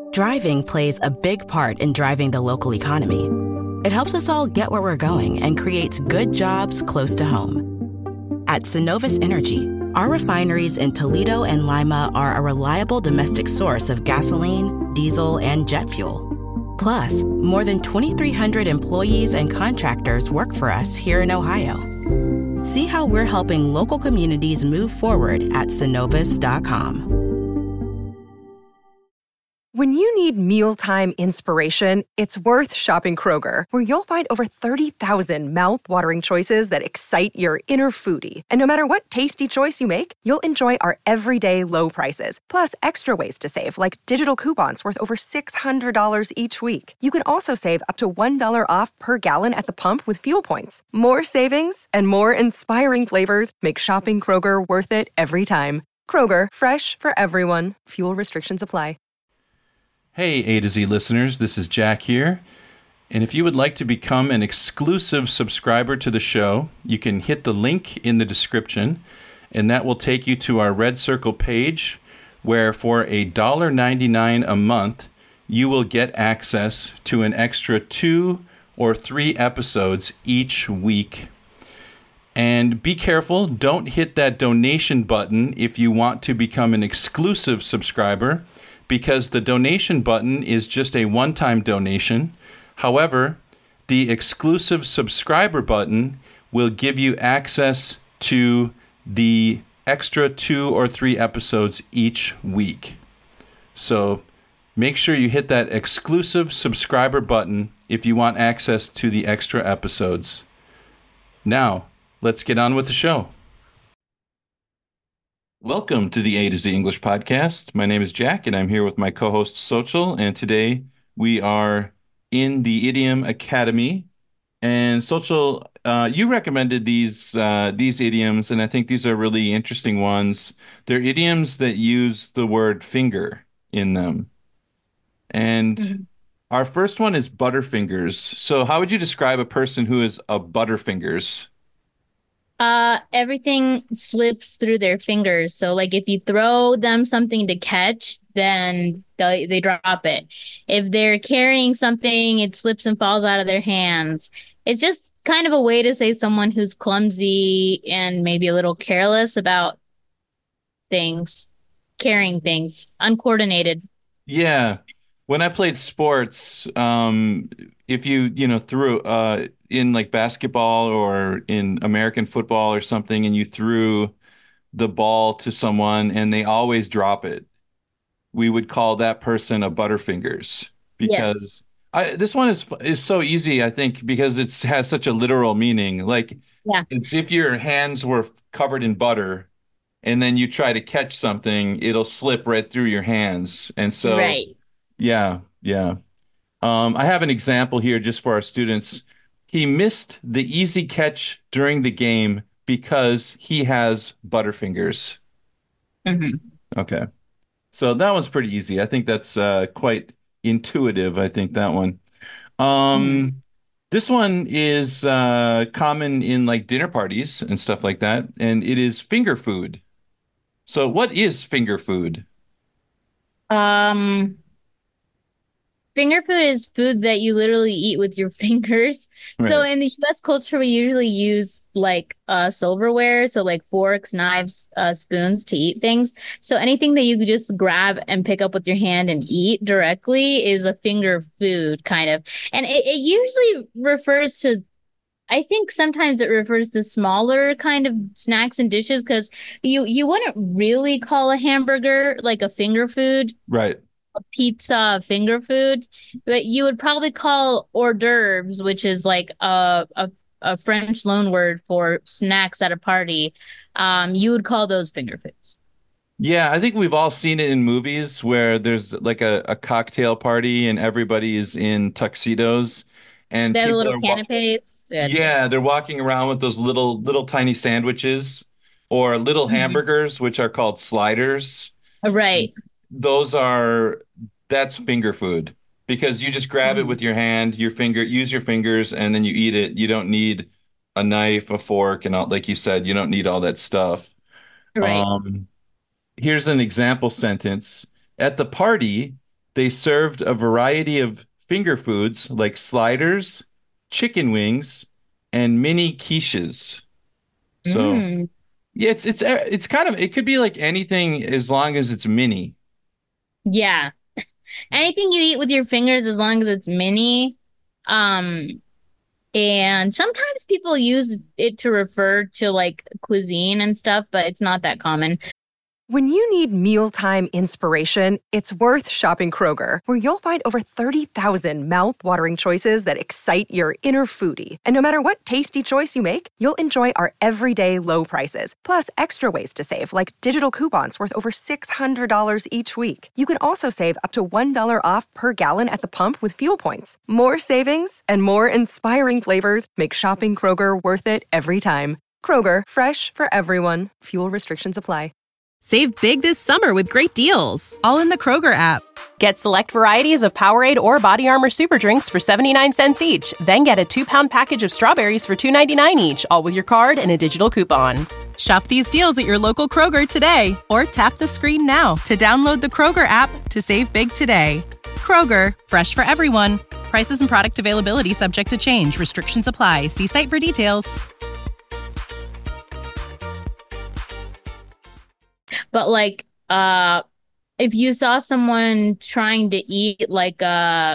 Driving plays a big part in driving the local economy. It helps us all get where we're going and creates good jobs close to home. At Synovus Energy, our refineries in Toledo and Lima are a reliable domestic source of gasoline, diesel, and jet fuel. Plus, more than 2,300 employees and contractors work for us here in Ohio. See how we're helping local communities move forward at Synovus.com. When you need mealtime inspiration, it's worth shopping Kroger, where you'll find over 30,000 mouth-watering choices that excite your inner foodie. And no matter what tasty choice you make, you'll enjoy our everyday low prices, plus extra ways to save, like digital coupons worth over $600 each week. You can also save up to $1 off per gallon at the pump with fuel points. More savings and more inspiring flavors make shopping Kroger worth it every time. Kroger, fresh for everyone. Fuel restrictions apply. Hey, A to Z listeners, this is Jack here. And if you would like to become an exclusive subscriber to the show, you can hit the link in the description, and that will take you to our Red Circle page, where for $1.99 a month, you will get access to an extra 2 or 3 episodes each week. And be careful, don't hit that donation button if you want to become an exclusive subscriber, because the donation button is just a one-time donation. However, the exclusive subscriber button will give you access to the extra 2 or 3 episodes each week. So make sure you hit that exclusive subscriber button if you want access to the extra episodes. Now, let's get on with the show. Welcome to the A to Z English podcast. My name is Jack, and I'm here with my co-host Xochitl, and today we are in the Idiom Academy. And Xochitl, you recommended these idioms, and I think these are really interesting ones. They're idioms that use the word finger in them. And our first one is butterfingers. So how would you describe a person who is a butterfingers? Everything slips through their fingers. So like if you throw them something to catch, then they drop it. If they're carrying something, it slips and falls out of their hands. It's just kind of a way to say someone who's clumsy and maybe a little careless about things, carrying things, uncoordinated. Yeah. When I played sports, if you threw in like basketball or in American football or something, and you threw the ball to someone and they always drop it, we would call that person a butterfingers, because this one is so easy, I think, because it has such a literal meaning. Like, it's if your hands were covered in butter and then you try to catch something, it'll slip right through your hands. And so, yeah. I have an example here just for our students. He missed the easy catch during the game because he has butterfingers. Okay. So that one's pretty easy. I think that's quite intuitive, I think, that one. This one is common in like dinner parties and stuff like that, and it is finger food. So what is finger food? Finger food is food that you literally eat with your fingers. Right. So in the US culture, we usually use like silverware, so like forks, knives, spoons to eat things. So anything that you could just grab and pick up with your hand and eat directly is a finger food, kind of. And it usually refers to, I think sometimes it refers to smaller kind of snacks and dishes, because you wouldn't really call a hamburger like a finger food. Right. A pizza finger food, but you would probably call hors d'oeuvres, which is like a French loan word for snacks at a party. You would call those finger foods. Yeah, I think we've all seen it in movies where there's like a cocktail party and everybody is in tuxedos and They have people little are canapes. yeah, they're walking around with those little tiny sandwiches or little hamburgers, which are called sliders. Right. That's finger food, because you just grab it with your hand, use your fingers, and then you eat it. You don't need a knife, a fork, and all, like you said, you don't need all that stuff. Right. Here's an example sentence. At the party, They served a variety of finger foods like sliders, chicken wings, and mini quiches. So Mm. yeah, it's kind of it could be like anything as long as it's mini. Yeah. Anything you eat with your fingers as long as it's mini. Um, and sometimes people use it to refer to like cuisine and stuff, but it's not that common. When you need mealtime inspiration, it's worth shopping Kroger, where you'll find over 30,000 mouth-watering choices that excite your inner foodie. And no matter what tasty choice you make, you'll enjoy our everyday low prices, plus extra ways to save, like digital coupons worth over $600 each week. You can also save up to $1 off per gallon at the pump with fuel points. More savings and more inspiring flavors make shopping Kroger worth it every time. Kroger, fresh for everyone. Fuel restrictions apply. Save big this summer with great deals, all in the Kroger app. Get select varieties of Powerade or Body Armor Super Drinks for 79 cents each. Then get a 2-pound package of strawberries for $2.99 each, all with your card and a digital coupon. Shop these deals at your local Kroger today, or tap the screen now to download the Kroger app to save big today. Kroger, fresh for everyone. Prices and product availability subject to change. Restrictions apply. See site for details. But like, if you saw someone trying to eat like a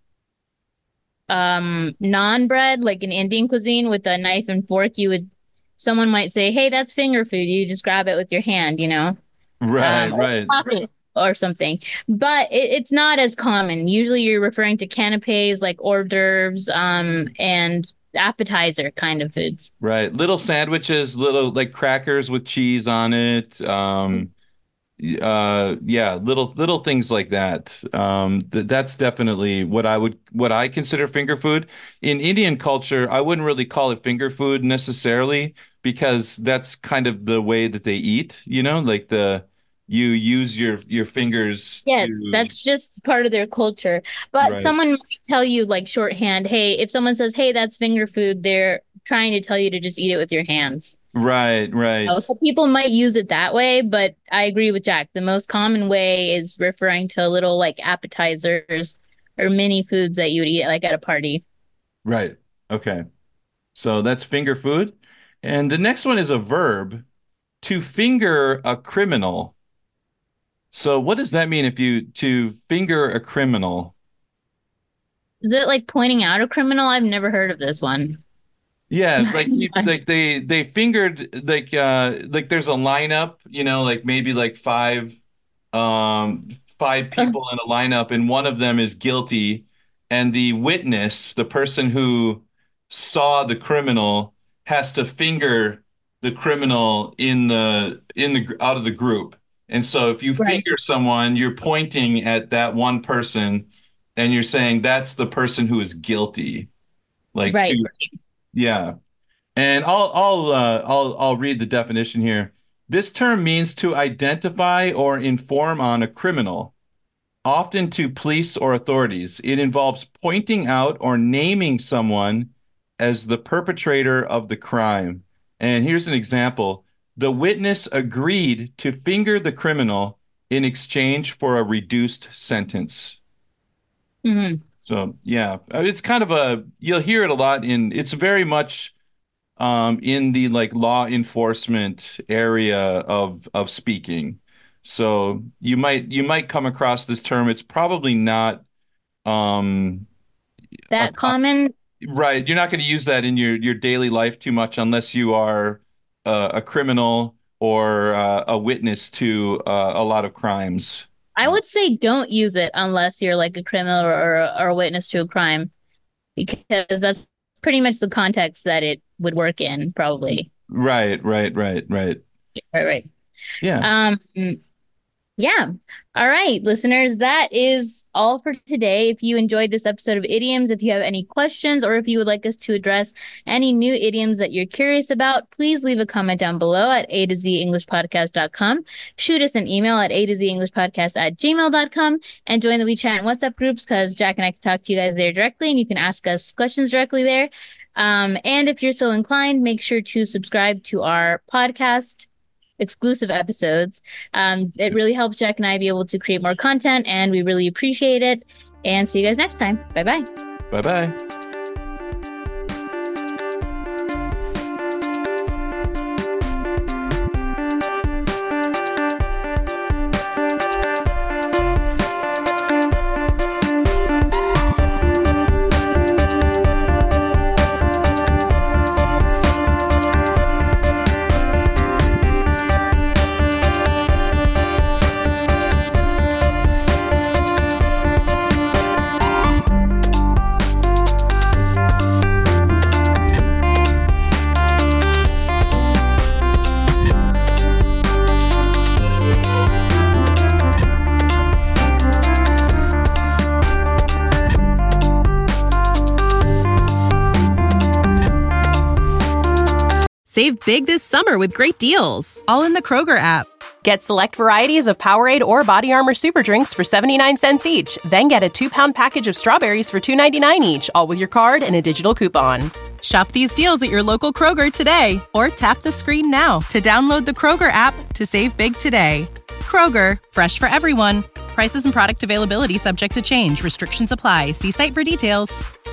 naan bread, like an Indian cuisine with a knife and fork, someone might say, "Hey, that's finger food. You just grab it with your hand, you know." Right, Or right. pocket or something. But it's not as common. Usually you're referring to canapes, like hors d'oeuvres, and appetizer kind of foods. Right. Little sandwiches, little like crackers with cheese on it. Yeah, little things like that. That's definitely what I consider finger food. In Indian culture, I wouldn't really call it finger food necessarily because that's kind of the way that they eat, you know, like you use your fingers Yes, to that's just part of their culture. But right. someone might tell you like shorthand, hey, if someone says, hey, that's finger food, they're trying to tell you to just eat it with your hands. Right, right. So people might use it that way, but I agree with Jack. The most common way is referring to little like appetizers or mini foods that you would eat like at a party. Right. Okay. So that's finger food. And the next one is a verb, to finger a criminal. So what does that mean if you to finger a criminal? Is it like pointing out a criminal? I've never heard of this one. Yeah, like they fingered like there's a lineup, you know, like maybe like five people in a lineup and one of them is guilty and the witness, the person who saw the criminal has to finger the criminal in the out of the group. And so if you Right. finger someone, you're pointing at that one person and you're saying that's the person who is guilty. Like Right. to yeah. And I'll read the definition here. This term means to identify or inform on a criminal, often to police or authorities. It involves pointing out or naming someone as the perpetrator of the crime. And here's an example. The witness agreed to finger the criminal in exchange for a reduced sentence. Mhm. So, yeah, it's kind of you'll hear it a lot it's very much in the like law enforcement area of speaking. So you might come across this term. It's probably not um a, That common. right. You're not going to use that in your daily life too much unless you are a criminal or a witness to a lot of crimes. I would say don't use it unless you're like a criminal or a witness to a crime, because that's pretty much the context that it would work in, probably. Right, right, right, right. Right, right. Yeah. Yeah. All right, listeners, that is all for today. If you enjoyed this episode of Idioms, if you have any questions or if you would like us to address any new idioms that you're curious about, please leave a comment down below at a to z englishpodcast.com. Shoot us an email at a to z englishpodcast@gmail.com and join the WeChat and WhatsApp groups because Jack and I can talk to you guys there directly and you can ask us questions directly there. And if you're so inclined, make sure to subscribe to our podcast exclusive episodes. It really helps Jack and I be able to create more content, and we really appreciate it. And see you guys next time. Bye-bye. Bye-bye. Save big this summer with great deals, all in the Kroger app. Get select varieties of Powerade or Body Armor Super Drinks for 79 cents each. Then get a 2-pound package of strawberries for $2.99 each, all with your card and a digital coupon. Shop these deals at your local Kroger today, or tap the screen now to download the Kroger app to save big today. Kroger, fresh for everyone. Prices and product availability subject to change. Restrictions apply. See site for details.